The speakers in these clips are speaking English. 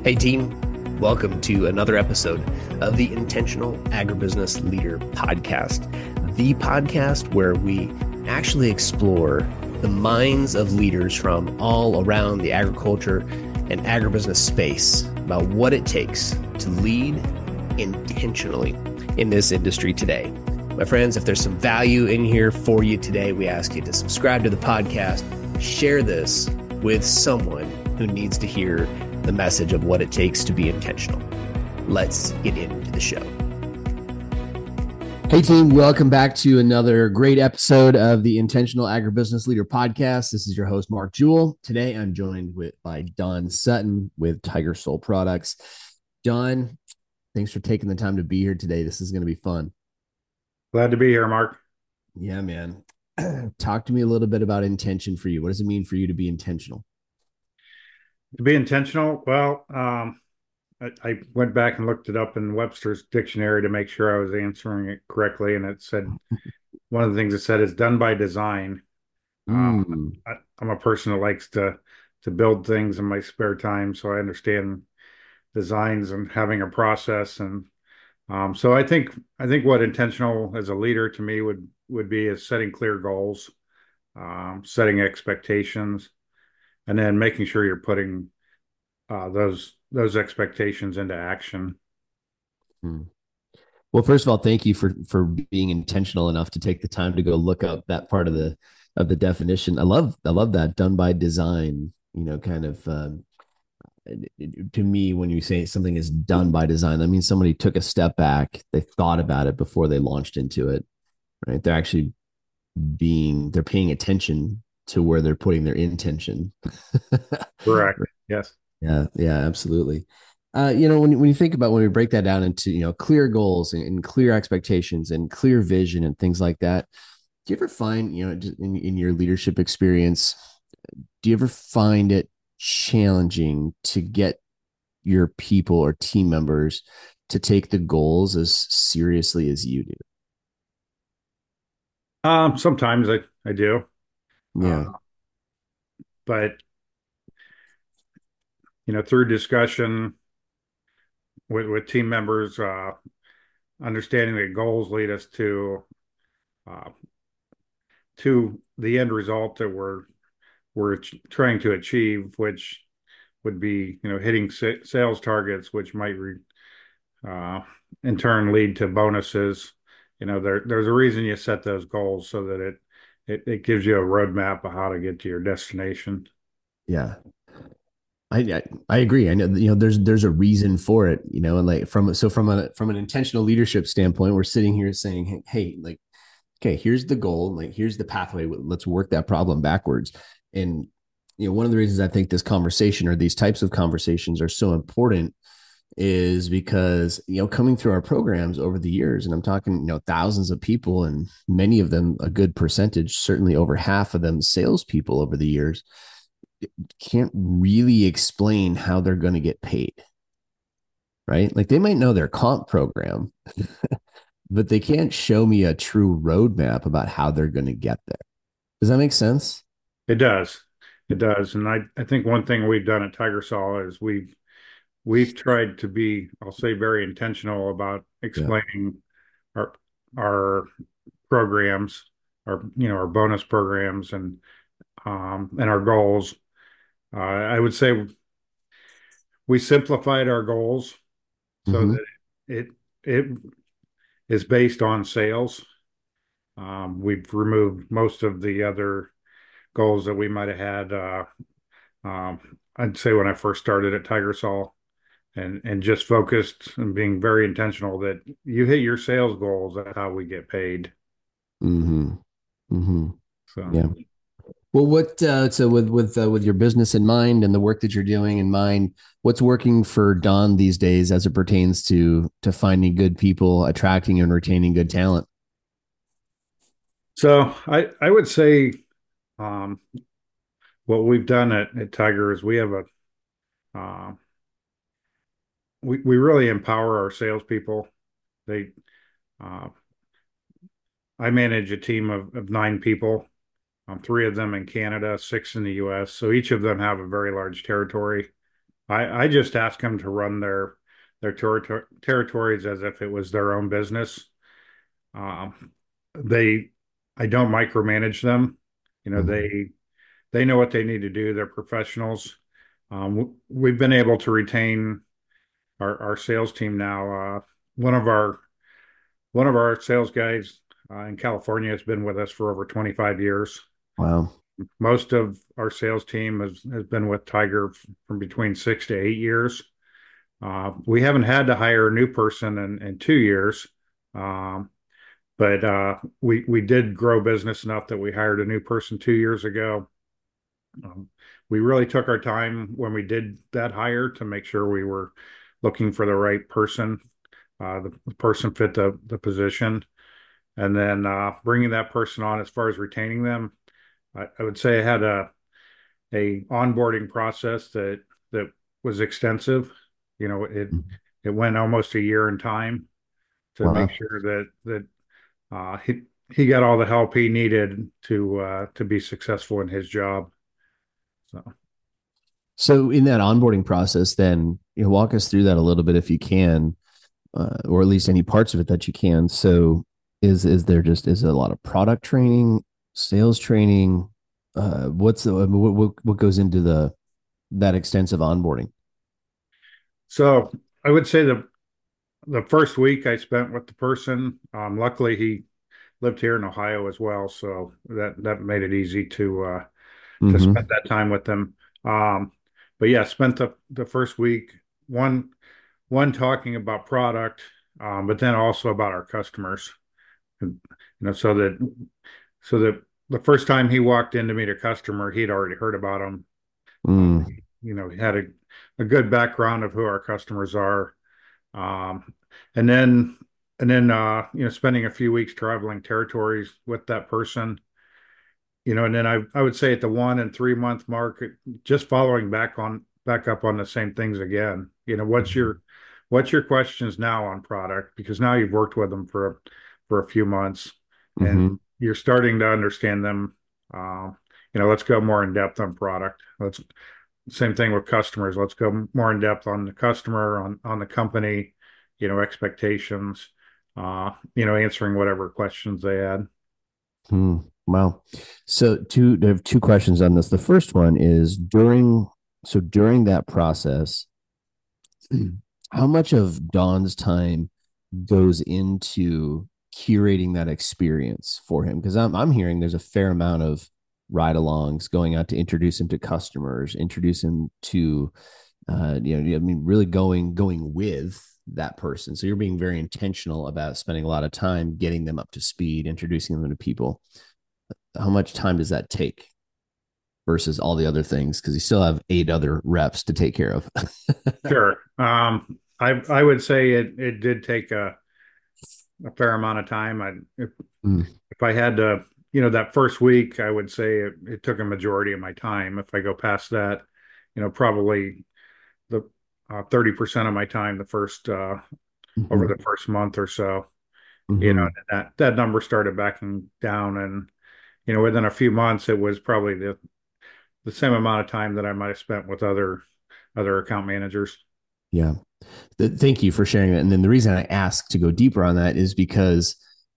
Hey, team. Welcome to another episode of the Intentional Agribusiness Leader Podcast, the podcast where we actually explore the minds of leaders from all around the agriculture and agribusiness space about what it takes to lead intentionally in this industry today. My friends, if there's some value in here for you today, we ask you to subscribe to the podcast, share this with someone who needs to hear the message of what it takes to be intentional. Let's get into the show. Hey team, welcome back to another great episode of the Intentional Agribusiness Leader Podcast. This is your host, Mark Jewell. Today I'm joined by Don Sutton with Tiger Soul Products. Don, thanks for taking the time to be here today. This is going to be fun. Glad to be here, Mark. Yeah, man. Talk to me a little bit about intention for you. What does it mean for you to be intentional? To be intentional, well, I went back and looked it up in Webster's dictionary to make sure I was answering it correctly, and it said one of the things it said is done by design. I'm a person that likes to build things in my spare time, so I understand designs and having a process, and so I think what intentional as a leader to me would be is setting clear goals, setting expectations, and then making sure you're putting those expectations into action. Hmm. Well, first of all, thank you for being intentional enough to take the time to go look up that part of the definition. I love that done by design. You know, kind of to me, when you say something is done by design, that means somebody took a step back, they thought about it before they launched into it. Right? They're actually they're paying attention to where they're putting their intention. Correct. Yes. Yeah, yeah, absolutely. When you think about when we break that down into clear goals and clear expectations and clear vision and things like that, do you ever find in your leadership experience, do you ever find it challenging to get your people or team members to take the goals as seriously as you do? Sometimes I do, Yeah. uh, but through discussion with team members, understanding that goals lead us uh, to the end result that we're trying to achieve, which would be hitting sales targets, which might uh, in turn lead to bonuses. There's a reason you set those goals so that it gives you a roadmap of how to get to your destination. Yeah. I agree. I know there's a reason for it, and like from an intentional leadership standpoint, we're sitting here saying, hey, like, okay, here's the goal, like here's the pathway. Let's work that problem backwards. And one of the reasons I think this conversation or these types of conversations are so important is because coming through our programs over the years, and I'm talking thousands of people, and many of them, a good percentage, certainly over half of them, salespeople over the years can't really explain how they're going to get paid, right? Like they might know their comp program, but they can't show me a true roadmap about how they're going to get there. Does that make sense? It does. It does. And I think one thing we've done at Tigersol is we've tried to be, I'll say, very intentional about Yeah. explaining our our programs, our bonus programs and our goals. I would say we simplified our goals so Mm-hmm. that it it is based on sales. We've removed most of the other goals that we might have had. I'd say when I first started at Tigersol, and just focused and being very intentional that you hit your sales goals. That's how we get paid. Mm-hmm. Mm-hmm. So. Yeah. Well, so with your business in mind and the work that you're doing in mind, what's working for Don these days as it pertains to finding good people, attracting and retaining good talent? So I would say um, what we've done at Tiger is we have a uh, we really empower our salespeople. They uh, I manage a team of 9 people, three of them in Canada, six in the U.S. So each of them have a very large territory. I just ask them to run their territories as if it was their own business. Um, they, I don't micromanage them. You know, Mhm. they know what they need to do. They're professionals. We've been able to retain our sales team now. One of our one of our sales guys in California has been with us for over 25 years. Wow. Most of our sales team has been with Tiger from between 6 to 8 years. We haven't had to hire a new person in 2 years, um, but we did grow business enough that we hired a new person 2 years ago. Um, we really took our time when we did that hire to make sure we were looking for the right person. The person fit the position, and then bringing that person on as far as retaining them. I would say I had a onboarding process that was extensive. You know, it went almost a year in time to make Wow. sure that he got all the help he needed to be successful in his job. So So in that onboarding process, then walk us through that a little bit if you can, or at least any parts of it that you can. So is it a lot of product training, sales training? What goes into the that extensive onboarding? so I would say the first week I spent with the person. Luckily, he lived here in Ohio as well, so that made it easy to spend Mm-hmm. that time with them. Um, but yeah, spent the first week one one talking about product, but then also about our customers. And, so that the first time he walked in to meet a customer, he'd already heard about them. Mm. He had a good background of who our customers are. Um, and then spending a few weeks traveling territories with that person. And then I would say at the 1 and 3 month mark, just following back up on the same things again. What's your questions now on product? Because now you've worked with them for a few months and Mm-hmm. you're starting to understand them. Uh, let's go more in depth on product. Let's Same thing with customers. Let's go more in depth on the customer, on the company, expectations, answering whatever questions they had. Hmm. Wow. I have two questions on this. The first one is during that process, how much of Don's time goes into curating that experience for him? Because I'm hearing there's a fair amount of ride-alongs going out to introduce him to customers, introduce him to I mean, really going with that person. So you're being very intentional about spending a lot of time getting them up to speed, introducing them to people. How much time does that take versus all the other things? Because you still have 8 other reps to take care of. Sure. I would say it did take a fair amount of time. Mm, If I had to, that first week, I would say it took a majority of my time. If I go past that, probably the 30% of my time the first over mhm, the first month or so. mhm. That number started backing down, and within a few months, it was probably the same amount of time that I might have spent with other account managers. Yeah. Thank you for sharing that. And then the reason I ask to go deeper on that is because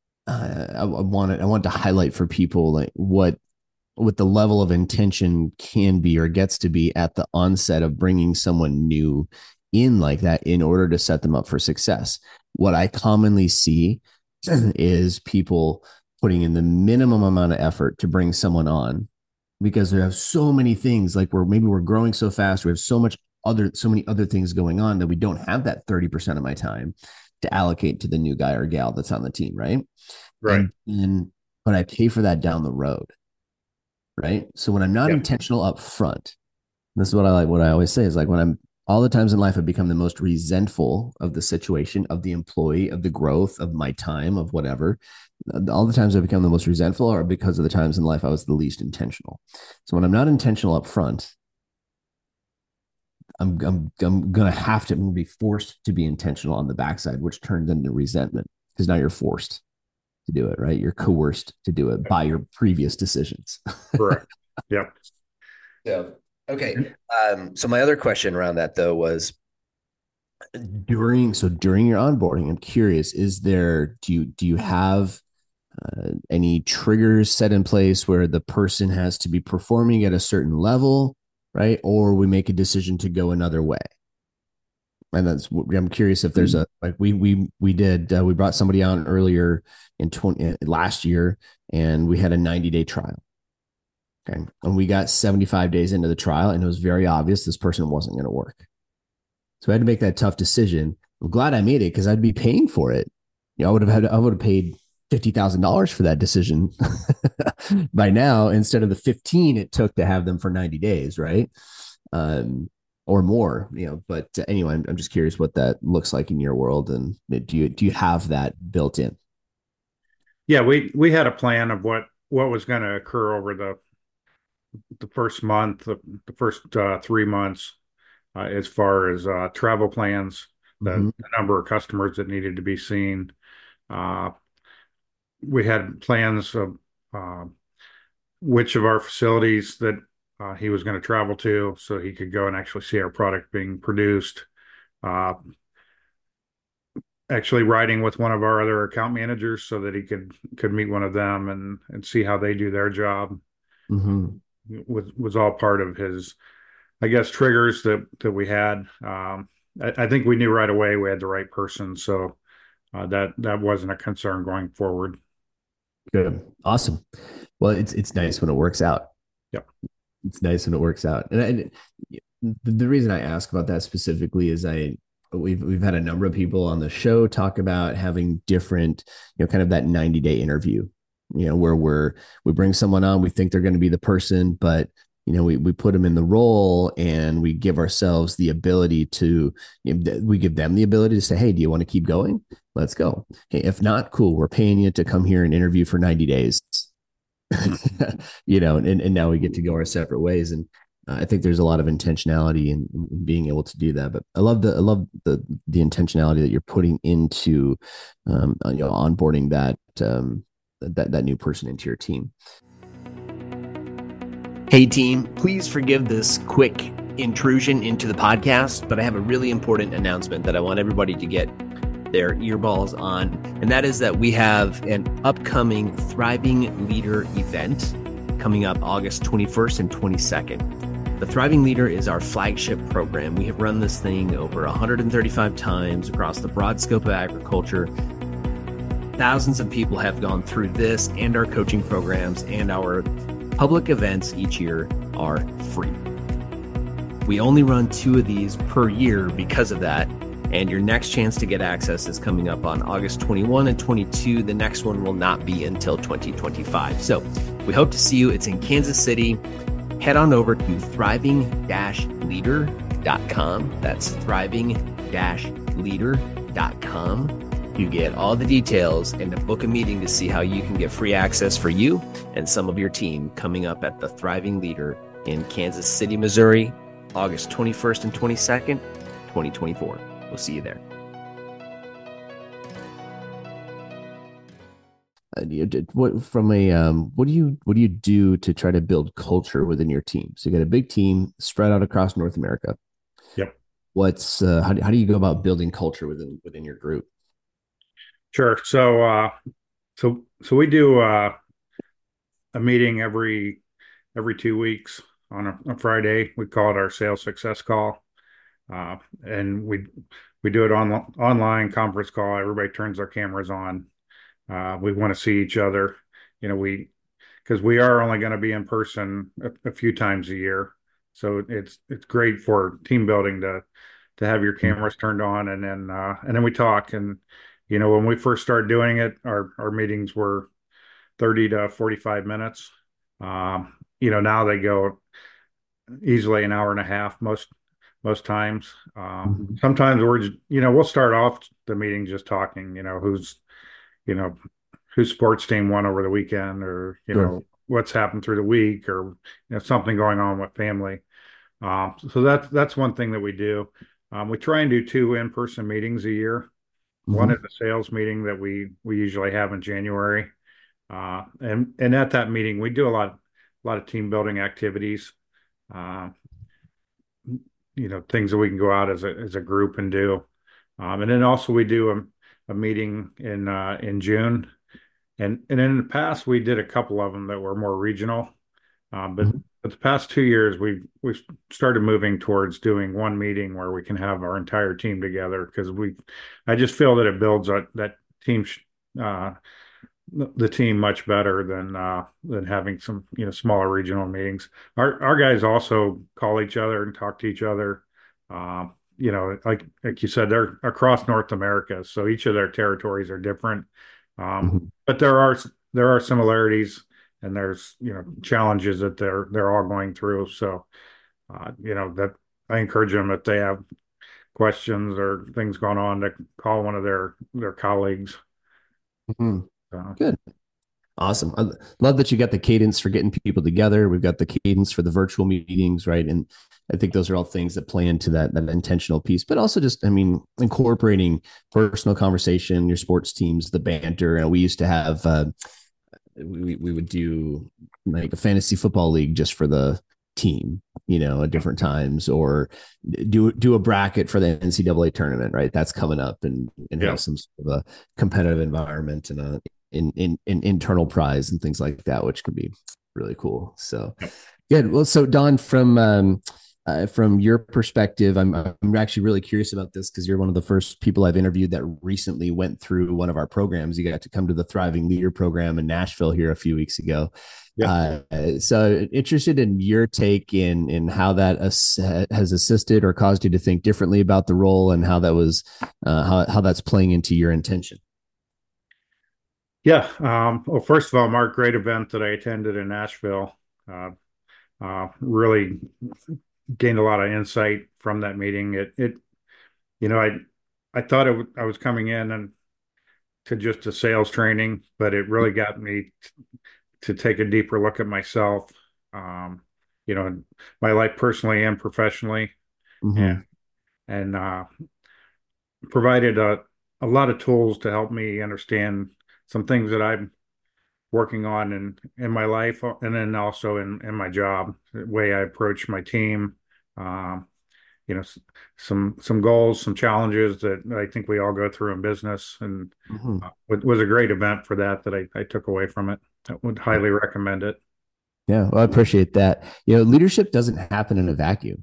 I want to highlight for people like what the level of intention can be or gets to be at the onset of bringing someone new in like that in order to set them up for success. What I commonly see is people putting in the minimum amount of effort to bring someone on because they have so many things like we're growing so fast, we have so many other things going on that we don't have that 30% of my time to allocate to the new guy or gal that's on the team, right? Right. And but I pay for that down the road, right? So when I'm not Yeah. intentional up front, this is what I like. What I always say is like when I'm all the times in life, I've become the most resentful of the situation, of the employee, of the growth, of my time, of whatever. All the times I've become the most resentful are because of the times in life I was the least intentional. So when I'm not intentional up front, I'm gonna have to I'm gonna be forced to be intentional on the backside, which turns into resentment because now you're forced to do it, right? You're coerced to do it by your previous decisions. Correct. Yep. Yeah. Okay. So my other question around that though was during your onboarding, I'm curious, do you have any triggers set in place where the person has to be performing at a certain level, right? Or we make a decision to go another way. And I'm curious if there's a like we brought somebody on earlier in 20 last year, and we had a 90-day trial. Okay. And we got 75 days into the trial, and it was very obvious this person wasn't going to work. So I had to make that tough decision. I'm glad I made it because I'd be paying for it. I would have paid $50,000 for that decision by now instead of the 15 it took to have them for 90 days, right? Or more, but anyway, I'm just curious what that looks like in your world. And do you have that built in? Yeah, we had a plan of what was going to occur over the first month, the first 3 months, as far as travel plans, Mm-hmm. the number of customers that needed to be seen. Uh, we had plans of uh, which of our facilities that he was going to travel to so he could go and actually see our product being produced. Uh, Actually writing with one of our other account managers so that he could meet one of them and see how they do their job Mm-hmm. was all part of his, I guess, triggers that we had. I think we knew right away we had the right person, so that wasn't a concern going forward. Good. Awesome. Well, it's nice when it works out. Yep. It's nice when it works out. And the reason I ask about that specifically is we've had a number of people on the show talk about having different, kind of that 90-day interview, where we bring someone on, we think they're going to be the person, but we put them in the role and we give ourselves the ability to, we give them the ability to say, hey, do you want to keep going? Let's go. Hey, if not, cool. We're paying you to come here and interview for 90 days. And now we get to go our separate ways. And I think there's a lot of intentionality in being able to do that. But I love the intentionality that you're putting into, onboarding that new person into your team. Hey team, please forgive this quick intrusion into the podcast, but I have a really important announcement that I want everybody to get their earballs on, and that is that we have an upcoming Thriving Leader event coming up August 21st and 22nd. The Thriving Leader is our flagship program. We have run this thing over 135 times across the broad scope of agriculture. Thousands of people have gone through this and our coaching programs, and our public events each year are free. We only run 2 of these per year because of that. And your next chance to get access is coming up on August 21 and 22. The next one will not be until 2025. So we hope to see you. It's in Kansas City. Head on over to thriving-leader.com. That's thriving-leader.com. You get all the details and to book a meeting to see how you can get free access for you and some of your team coming up at the Thriving Leader in Kansas City, Missouri, August 21st and 22nd, 2024. We'll see you there. What do you do to try to build culture within your team? So you got a big team spread out across North America. Yep. How do you go about building culture within your group? Sure. So we do a meeting every 2 weeks on a Friday. We call it our sales success call. And we do it on online conference call. Everybody turns their cameras on. We want to see each other. Because we are only going to be in person a few times a year, so it's great for team building to have your cameras turned on, and then we talk. And when we first started doing it, our meetings were 30 to 45 minutes. Now they go easily an hour and a half most times. Mhm. Sometimes we'll start off the meeting just talking, you know, whose sports team won over the weekend, or, Sure. what's happened through the week, or, something going on with family. So that's one thing that we do. We try and do 2 in-person meetings a year. One is Hmm. a sales meeting that we usually have in January. And at that meeting, we do a lot of team building activities. Uh, things that we can go out as a group and do. And then also we do a meeting in June, and in the past we did a couple of them that were more regional. But Mhm. the past 2 years we've started moving towards doing one meeting where we can have our entire team together, because I just feel that it builds that team uh, the team much better than having some smaller regional meetings. Our guys also call each other and talk to each other. Like you said, they're across North America, so each of their territories are different. Mhm. But there are similarities, and there's challenges that they're all going through. So that I encourage them, if they have questions or things going on, to call one of their colleagues. Mhm. Uh, Good. Awesome. I love that you got the cadence for getting people together. We've got the cadence for the virtual meetings, right? And I think those are all things that play into that intentional piece, but also just, I mean, incorporating personal conversation, your sports teams, the banter. And we used to have, we would do like a fantasy football league just for the team, at different times, or do a bracket for the NCAA tournament, right? That's coming up, and yeah. have some sort of a competitive environment and in internal prize and things like that, which could be really cool. So good. Well, so Don, from your perspective, I'm actually really curious about this because you're one of the first people I've interviewed that recently went through one of our programs. You got to come to the Thriving Leader program in Nashville here a few weeks ago. Yeah. So interested in your take in how that has assisted or caused you to think differently about the role, and how that was how that's playing into your intention. Yeah. Well, first of all, Mark, great event that I attended in Nashville. Uh, really gained a lot of insight from that meeting. You know, I thought I was coming in and to just a sales training, but it really got me to take a deeper look at myself, um, my life personally and professionally, and Mm-hmm. and provided a lot of tools to help me understand some things that I'm working on in my life, and then also in my job, the way I approach my team. Um, you know, some goals, some challenges that I think we all go through in business, and Mm-hmm. it was a great event for that I took away from it. I would highly recommend it. Yeah, well, I appreciate that. Leadership doesn't happen in a vacuum.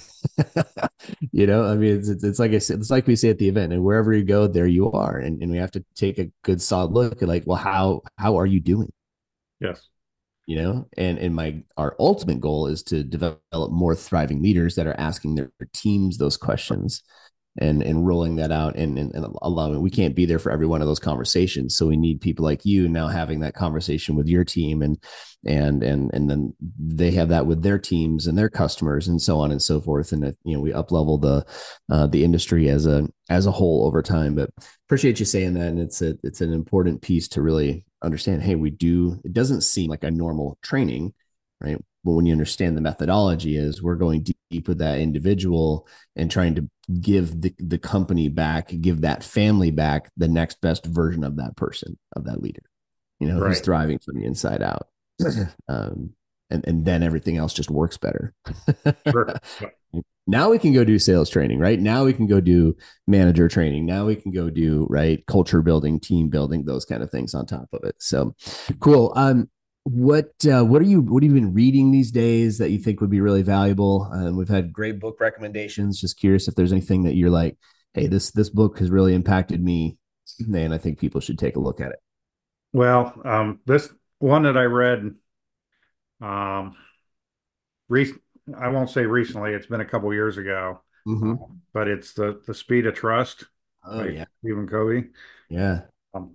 I mean, it's like I said, it's like we say at the event, and wherever you go, there you are, and we have to take a good solid look at, like, well, how are you doing? Yes. And my our ultimate goal is to develop more thriving leaders that are asking their teams those questions, and rolling that out, and allowing. We can't be there for every one of those conversations, so we need people like you now having that conversation with your team, and then they have that with their teams and their customers, and so on and so forth. And we up level the industry as a whole over time. But appreciate you saying that, and it's an important piece to really understand. Hey, it doesn't seem like a normal training, right? But when you understand the methodology, is we're going deep with that individual and trying to give the company back, give that family back the next best version of that person, of that leader, who's Right. thriving from the inside out. um, and then everything else just works better. Sure. Now we can go do sales training, right? Now we can go do manager training. Now we can go do, right, culture building, team building, those kind of things on top of it. So cool. What have you been reading these days that you think would be really valuable? We've had great book recommendations. Just curious if there's anything that you're like, hey, this book has really impacted me, and I think people should take a look at it. Well, this one that I read, um, rec I won't say recently, it's been a couple years ago, Mm-hmm. but it's the Speed of Trust Oh by yeah, Stephen Covey. yeah. Um,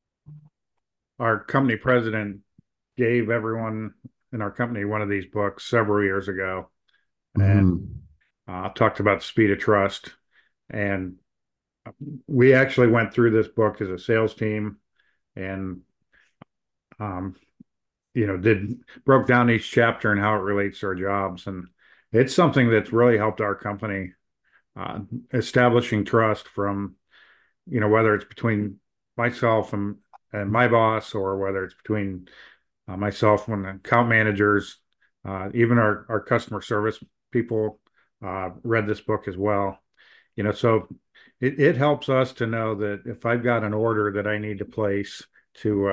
our company president gave everyone in our company one of these books several years ago, and Mm-hmm. talked about the speed of trust. And we actually went through this book as a sales team, and um, did broke down each chapter and how it relates to our jobs. And it's something that's really helped our company, uh, establishing trust from, whether it's between myself and my boss, or whether it's between myself and the account managers, even our customer service people. read this book as well. So it helps us to know that if I've got an order that I need to place to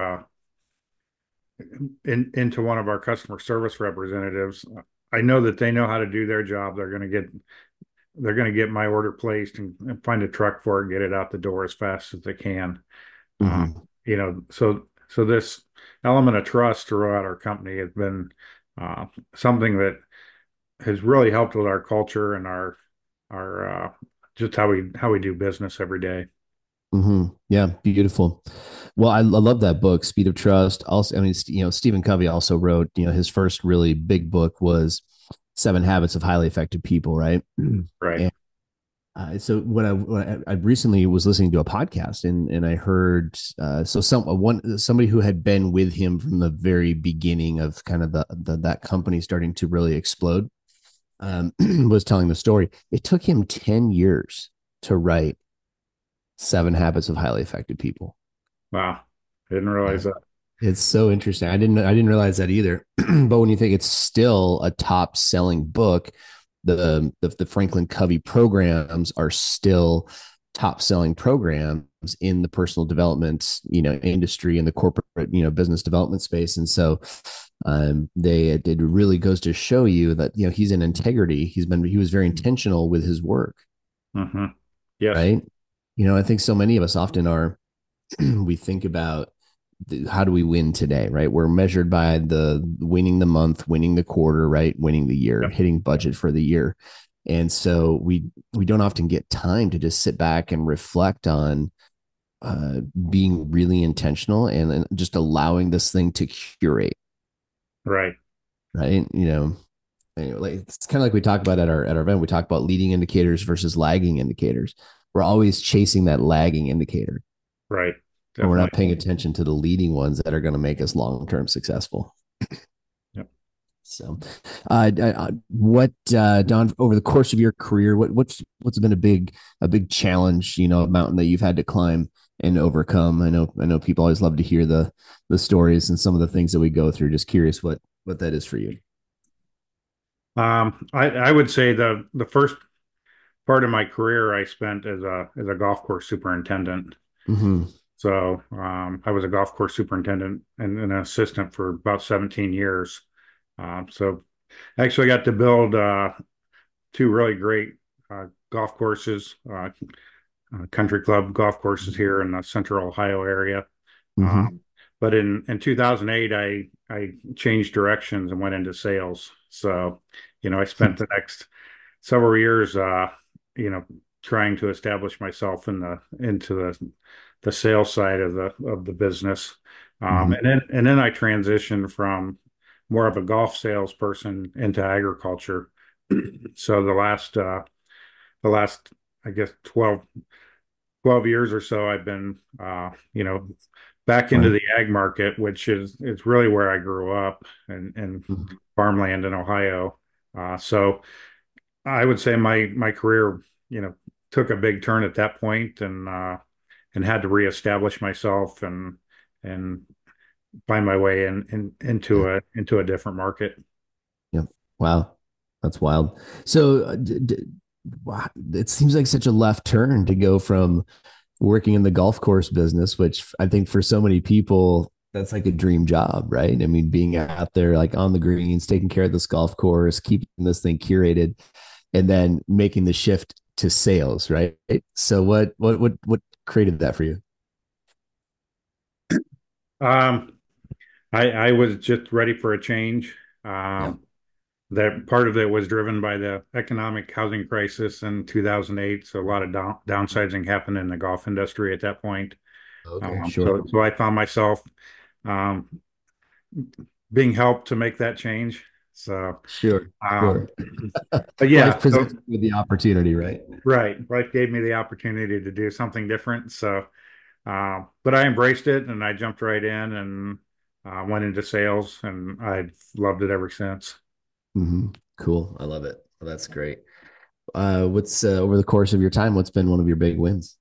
into one of our customer service representatives, I know that they know how to do their job. They're going to get my order placed and find a truck for it, get it out the door as fast as they can. Uh, Hmm. so this element of trust throughout our company has been something that has really helped with our culture and our just how we do business every day. Hmm. Yeah, beautiful. Well, I love that book, Speed of Trust. Also, I mean, Stephen Covey also wrote, his first really big book was Seven Habits of Highly Effective People, right? Right. And so I recently was listening to a podcast and I heard somebody who had been with him from the very beginning of kind of that company starting to really explode, was telling the story. It took him 10 years to write Seven Habits of Highly Effective People. Wow. I didn't realize Yeah. that. It's so interesting. I didn't realize that either. But when you think it's still a top selling book, the Franklin Covey programs are still top selling programs in the personal development, industry and the corporate, business development space. And so it really goes to show you that, he's in integrity. He was very intentional with his work, Hmm. Yes. right? I think so many of us often are, we think about how do we win today, right? We're measured by the winning the month, winning the quarter, right? Winning the year, Yep. hitting budget for the year. And so we don't often get time to just sit back and reflect on being really intentional and just allowing this thing to curate, Right. right? Anyway, like it's kind of like we talk about at our event. We talk about leading indicators versus lagging indicators. We're always chasing that lagging indicator, Right. and we're not Definitely. paying attention to the leading ones that are going to make us long term successful. Yep. So, what Don, over the course of your career, what's been a big challenge, a mountain that you've had to climb and overcome? I know people always love to hear the stories and some of the things that we go through. Just curious what that is for you. I would say the first part of my career I spent as a golf course superintendent. Mm-hmm. So I was a golf course superintendent and an assistant for about 17 years. So I actually got to build two really great golf courses, country club golf courses here in the central Ohio area. Mm-hmm. Um, but in 2008, I changed directions and went into sales. So, I spent the next several years, you know, trying to establish myself into the sales side of the business. Mm-hmm. And then I transitioned from more of a golf salesperson into agriculture. So the last I guess 12 years or so I've been back into Right. the ag market, which is really where I grew up in Mm-hmm. farmland in Ohio. So I would say my career, took a big turn at that point and had to reestablish myself and find my way into Yeah. a different market. Yep. Wow. That's wild. So, wow, it seems like such a left turn to go from working in the golf course business, which I think for so many people, that's like a dream job, right? I mean, being out there like on the greens, taking care of this golf course, keeping this thing curated, and then making the shift to sales, right? So what created that for you? Um, I was just ready for a change. Yeah. That part of it was driven by the economic housing crisis in 2008. So a lot of downsizing happened in the golf industry at that point. Okay, Um, sure. so, so I found myself um, being helped to make that change. So, Sure. um, Sure. but Life yeah, so presents you with the opportunity, right? right, life gave me the opportunity to do something different. So, but I embraced it and I jumped right in and went into sales, and I've loved it ever since. Mm-hmm. Cool. I love it. Well, that's great. What's over the course of your time? What's been one of your big wins?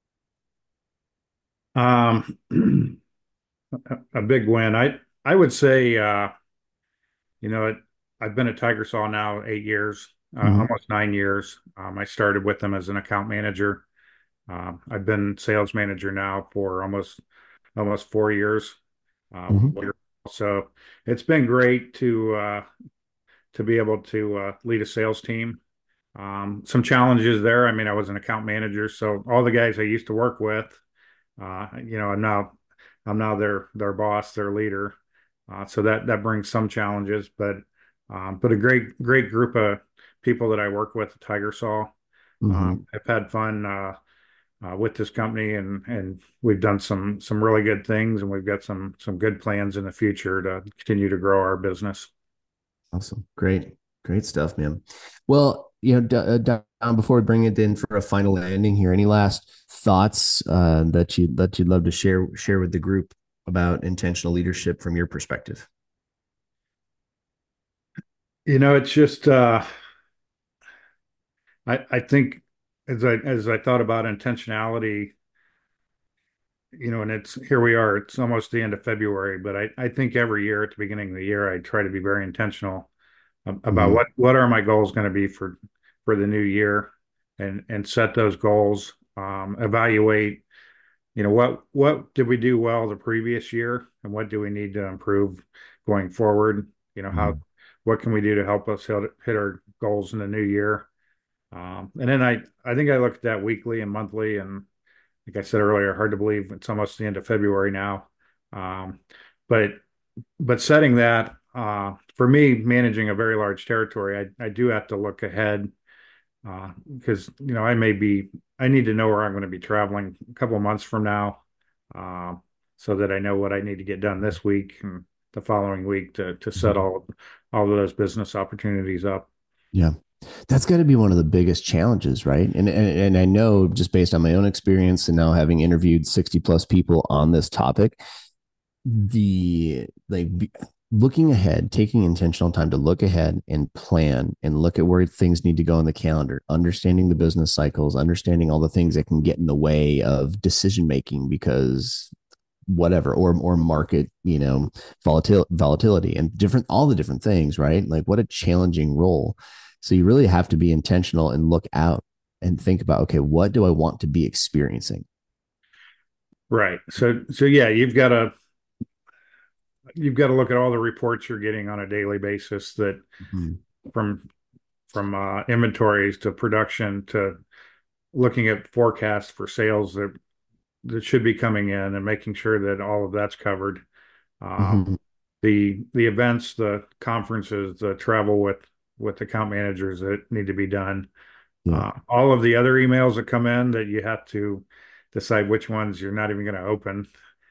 Um, a big win. I would say, I've been at Tigersaw now 8 years. Mm-hmm. almost 9 years. I started with them as an account manager. I've been sales manager now for almost 4 years. Mm-hmm. So it's been great to be able to lead a sales team. Some challenges there. I mean, I was an account manager, so all the guys I used to work with, I'm now their boss, their leader. So that brings some challenges, but a great group of people that I work with at Tigersol. Mm-hmm. I've had fun with this company, and we've done some really good things, and we've got some good plans in the future to continue to grow our business. Awesome. Great stuff, man. Well, Don, before we bring it in for a final landing here, any last thoughts that you'd love to share with the group about intentional leadership from your perspective? It's just I think as I thought about intentionality, and it's here we are, it's almost the end of February, but I think every year at the beginning of the year, I try to be very intentional about Mm-hmm. what are my goals going to be for the new year, and set those goals, evaluate, what did we do well the previous year, and what do we need to improve going forward? Mm-hmm. What can we do to help us hit our goals in the new year? And then I think I look at that weekly and monthly, and like I said earlier, hard to believe it's almost the end of February now. Um, but but setting that, for me, managing a very large territory, I do have to look ahead, because I need to know where I'm going to be traveling a couple of months from now, uh, so that I know what I need to get done this week and the following week to set Mm-hmm. all of those business opportunities up. Yeah. That's got to be one of the biggest challenges, right? And I know just based on my own experience and now having interviewed 60 plus people on this topic, the looking ahead, taking intentional time to look ahead and plan and look at where things need to go on the calendar, understanding the business cycles, understanding all the things that can get in the way of decision making because whatever or market volatility and different all the different things, right? Like what a challenging role. So you really have to be intentional and look out and think about, okay, what do I want to be experiencing? Right. So yeah, you've got to look at all the reports you're getting on a daily basis, that Mm-hmm. from inventories to production to looking at forecasts for sales that should be coming in, and making sure that all of that's covered. Um, Mm-hmm. the events, the conferences, the travel with account managers that need to be done. Yeah. All of the other emails that come in that you have to decide which ones you're not even going to open.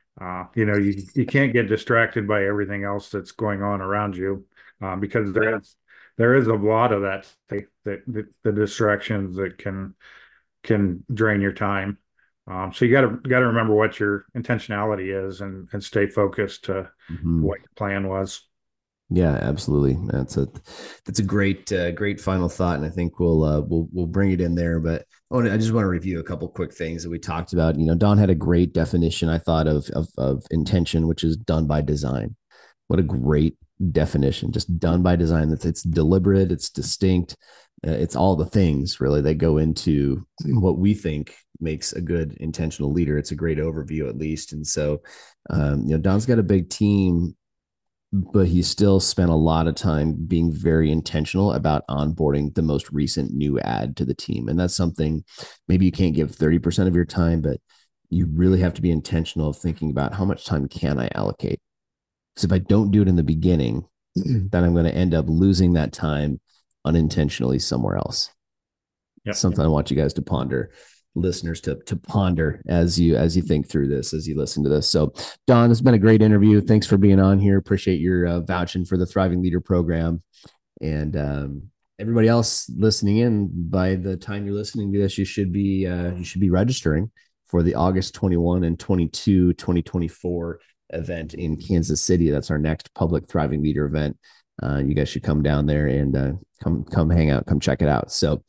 You can't get distracted by everything else that's going on around you, because there is a lot of the distractions that can drain your time. So you got to remember what your intentionality is, and stay focused to Mm-hmm. what your plan was. Yeah, absolutely. That's a great final thought, and I think we'll bring it in there. But I just want to review a couple quick things that we talked about. Don had a great definition, I thought, of intention, which is done by design. What a great definition! Just done by design. It's deliberate, it's distinct, it's all the things really that go into what we think makes a good intentional leader. It's a great overview, at least, and so Don's got a big team but he still spent a lot of time being very intentional about onboarding the most recent new ad to the team. And that's something maybe you can't give 30% of your time, but you really have to be intentional of thinking about how much time can I allocate? Because if I don't do it in the beginning, then I'm going to end up losing that time unintentionally somewhere else. Yep. Something I want you guys to ponder, listeners to ponder as you think through this, as you listen to this. So, Don, it's been a great interview. Thanks for being on here. Appreciate your vouching for the Thriving Leader program, and everybody else listening in. By the time you're listening to this, you should be registering for the August 21 and 22 2024 event in Kansas City. That's our next public Thriving Leader event. You guys should come down there and come hang out, come check it out. So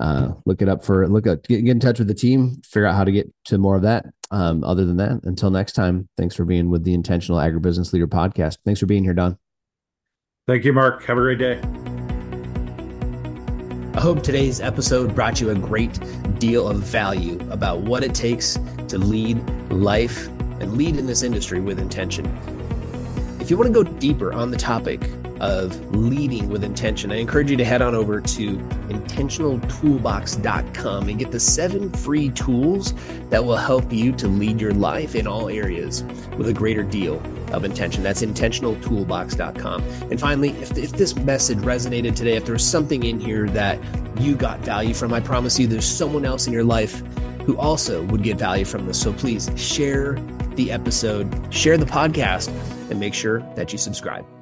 get in touch with the team, figure out how to get to more of that. Other than that, until next time, thanks for being with the Intentional Agribusiness Leader podcast. Thanks for being here, Don. Thank you, Mark. Have a great day. I hope today's episode brought you a great deal of value about what it takes to lead life and lead in this industry with intention. If you want to go deeper on the topic of leading with intention, I encourage you to head on over to intentionaltoolbox.com and get the 7 free tools that will help you to lead your life in all areas with a greater deal of intention. That's intentionaltoolbox.com. And finally, if this message resonated today, if there's something in here that you got value from, I promise you there's someone else in your life who also would get value from this. So please share the episode, share the podcast, and make sure that you subscribe.